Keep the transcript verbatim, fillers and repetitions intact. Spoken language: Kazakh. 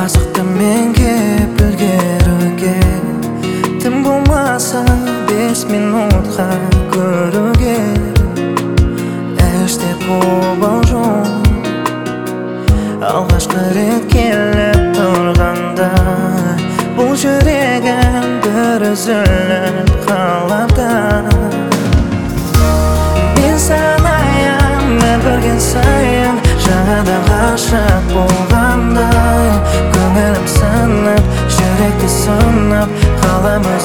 Асықты мен кеп үлгеруге, тым болмаса бес минутқа көруге. Әште болбау жоқ, алғашқы рет келіп тұрғанда. Бұл жүрегім бір үзіліп қаларда. Мен санайын, мен көрген сайын жаңадан ғашық болғандай. Көңілім сынып, жүректі сынып, қалам